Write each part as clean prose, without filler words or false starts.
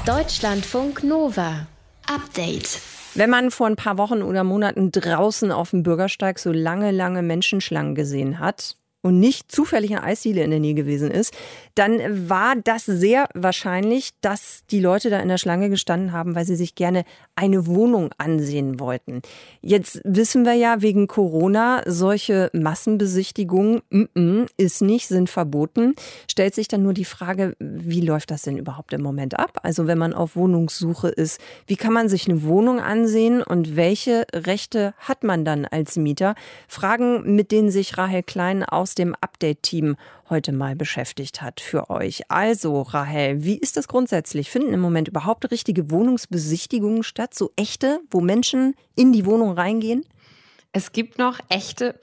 Deutschlandfunk Nova. Update. Wenn man vor ein paar Wochen oder Monaten draußen auf dem Bürgersteig so lange Menschenschlangen gesehen hat und nicht zufällig eine Eisdiele in der Nähe gewesen ist, dann war das sehr wahrscheinlich, dass die Leute da in der Schlange gestanden haben, weil sie sich gerne eine Wohnung ansehen wollten. Jetzt wissen wir ja wegen Corona, solche Massenbesichtigungen ist nicht, sind verboten. Stellt sich dann nur die Frage, wie läuft das denn überhaupt im Moment ab? Also wenn man auf Wohnungssuche ist, wie kann man sich eine Wohnung ansehen und welche Rechte hat man dann als Mieter? Fragen, mit denen sich Rahel Klein aus dem Update-Team heute mal beschäftigt hat für euch. Also Rahel, wie ist das grundsätzlich? Finden im Moment überhaupt richtige Wohnungsbesichtigungen statt? So echte, wo Menschen in die Wohnung reingehen? Es gibt noch echte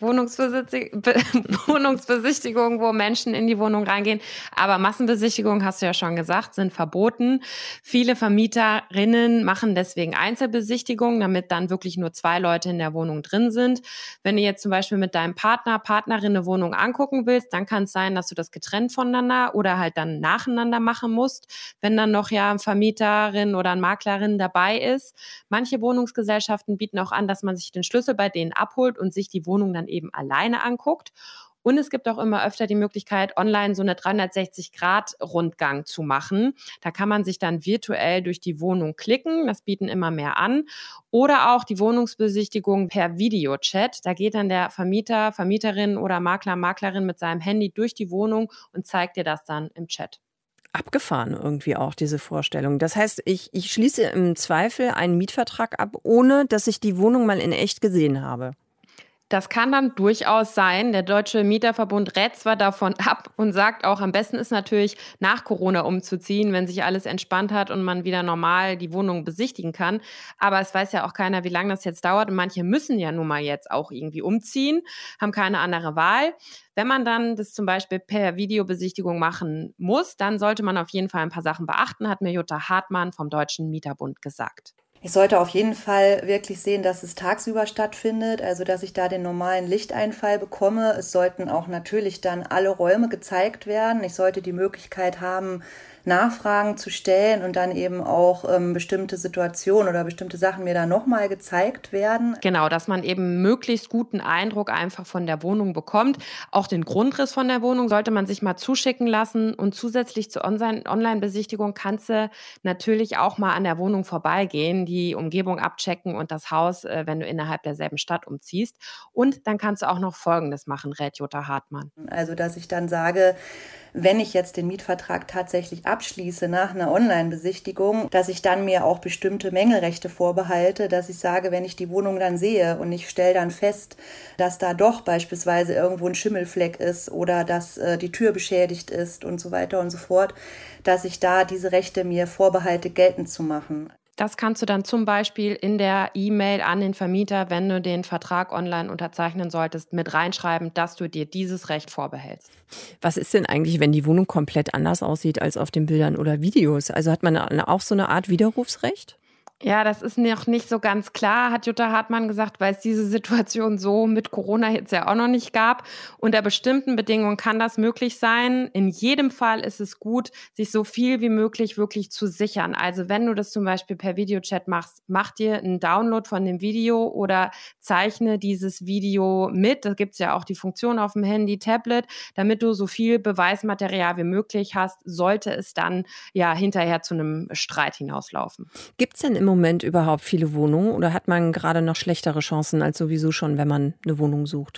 Wohnungsbesichtigungen, wo Menschen in die Wohnung reingehen. Aber Massenbesichtigungen, hast du ja schon gesagt, sind verboten. Viele Vermieterinnen machen deswegen Einzelbesichtigungen, damit dann wirklich nur 2 Leute in der Wohnung drin sind. Wenn du jetzt zum Beispiel mit deinem Partnerin eine Wohnung angucken willst, dann kann es sein, dass du das getrennt voneinander oder halt dann nacheinander machen musst, wenn dann noch ja eine Vermieterin oder eine Maklerin dabei ist. Manche Wohnungsgesellschaften bieten auch an, dass man sich den Schlüssel bei denen abholt und sich die Wohnung dann eben alleine anguckt. Und es gibt auch immer öfter die Möglichkeit, online so eine 360-Grad-Rundgang zu machen. Da kann man sich dann virtuell durch die Wohnung klicken. Das bieten immer mehr an. Oder auch die Wohnungsbesichtigung per Videochat. Da geht dann der Vermieter, Vermieterin oder Makler, Maklerin mit seinem Handy durch die Wohnung und zeigt dir das dann im Chat. Abgefahren irgendwie auch, diese Vorstellung. Das heißt, ich schließe im Zweifel einen Mietvertrag ab, ohne dass ich die Wohnung mal in echt gesehen habe. Das kann dann durchaus sein. Der Deutsche Mieterverbund rät zwar davon ab und sagt auch, am besten ist natürlich nach Corona umzuziehen, wenn sich alles entspannt hat und man wieder normal die Wohnung besichtigen kann. Aber es weiß ja auch keiner, wie lange das jetzt dauert. Und manche müssen ja nun mal jetzt auch irgendwie umziehen, haben keine andere Wahl. Wenn man dann das zum Beispiel per Videobesichtigung machen muss, dann sollte man auf jeden Fall ein paar Sachen beachten, hat mir Jutta Hartmann vom Deutschen Mieterbund gesagt. Ich sollte auf jeden Fall wirklich sehen, dass es tagsüber stattfindet, also dass ich da den normalen Lichteinfall bekomme. Es sollten auch natürlich dann alle Räume gezeigt werden. Ich sollte die Möglichkeit haben, Nachfragen zu stellen und dann eben auch bestimmte Situationen oder bestimmte Sachen mir dann nochmal gezeigt werden. Genau, dass man eben möglichst guten Eindruck einfach von der Wohnung bekommt. Auch den Grundriss von der Wohnung sollte man sich mal zuschicken lassen. Und zusätzlich zur Online-Besichtigung kannst du natürlich auch mal an der Wohnung vorbeigehen, die Umgebung abchecken und das Haus, wenn du innerhalb derselben Stadt umziehst. Und dann kannst du auch noch Folgendes machen, rät Jutta Hartmann. Also, dass ich dann sage, wenn ich jetzt den Mietvertrag tatsächlich abschließe nach einer Online-Besichtigung, dass ich dann mir auch bestimmte Mängelrechte vorbehalte, dass ich sage, wenn ich die Wohnung dann sehe und ich stelle dann fest, dass da doch beispielsweise irgendwo ein Schimmelfleck ist oder dass die Tür beschädigt ist und so weiter und so fort, dass ich da diese Rechte mir vorbehalte, geltend zu machen. Das kannst du dann zum Beispiel in der E-Mail an den Vermieter, wenn du den Vertrag online unterzeichnen solltest, mit reinschreiben, dass du dir dieses Recht vorbehältst. Was ist denn eigentlich, wenn die Wohnung komplett anders aussieht als auf den Bildern oder Videos? Also hat man auch so eine Art Widerrufsrecht? Ja, das ist noch nicht so ganz klar, hat Jutta Hartmann gesagt, weil es diese Situation so mit Corona jetzt ja auch noch nicht gab. Unter bestimmten Bedingungen kann das möglich sein. In jedem Fall ist es gut, sich so viel wie möglich wirklich zu sichern. Also wenn du das zum Beispiel per Videochat machst, mach dir einen Download von dem Video oder zeichne dieses Video mit. Da gibt es ja auch die Funktion auf dem Handy, Tablet, damit du so viel Beweismaterial wie möglich hast, sollte es dann ja hinterher zu einem Streit hinauslaufen. Gibt es denn im Moment überhaupt viele Wohnungen oder hat man gerade noch schlechtere Chancen als sowieso schon, wenn man eine Wohnung sucht?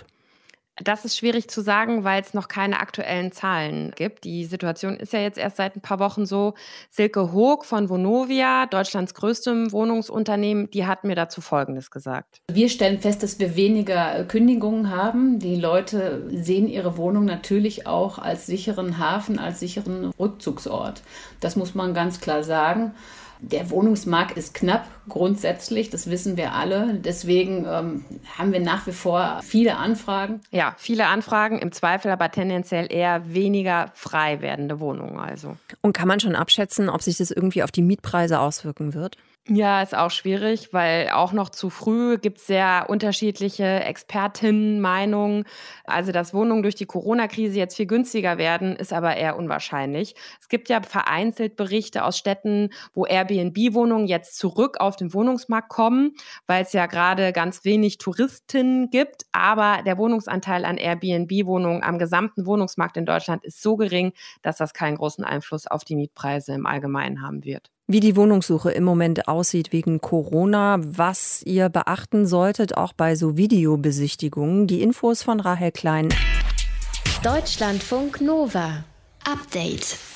Das ist schwierig zu sagen, weil es noch keine aktuellen Zahlen gibt. Die Situation ist ja jetzt erst seit ein paar Wochen so. Silke Hoog von Vonovia, Deutschlands größtem Wohnungsunternehmen, die hat mir dazu Folgendes gesagt. Wir stellen fest, dass wir weniger Kündigungen haben. Die Leute sehen ihre Wohnung natürlich auch als sicheren Hafen, als sicheren Rückzugsort. Das muss man ganz klar sagen. Der Wohnungsmarkt ist knapp grundsätzlich, das wissen wir alle. Deswegen haben wir nach wie vor viele Anfragen. Ja, viele Anfragen, im Zweifel aber tendenziell eher weniger frei werdende Wohnungen also. Und kann man schon abschätzen, ob sich das irgendwie auf die Mietpreise auswirken wird? Ja, ist auch schwierig, weil auch noch zu früh gibt es sehr unterschiedliche Expertinnenmeinungen. Also, dass Wohnungen durch die Corona-Krise jetzt viel günstiger werden, ist aber eher unwahrscheinlich. Es gibt ja vereinzelt Berichte aus Städten, wo Airbnb-Wohnungen jetzt zurück auf den Wohnungsmarkt kommen, weil es ja gerade ganz wenig Touristinnen gibt. Aber der Wohnungsanteil an Airbnb-Wohnungen am gesamten Wohnungsmarkt in Deutschland ist so gering, dass das keinen großen Einfluss auf die Mietpreise im Allgemeinen haben wird. Wie die Wohnungssuche im Moment aussieht wegen Corona, was ihr beachten solltet, auch bei so Videobesichtigungen. Die Infos von Rahel Klein. Deutschlandfunk Nova. Update.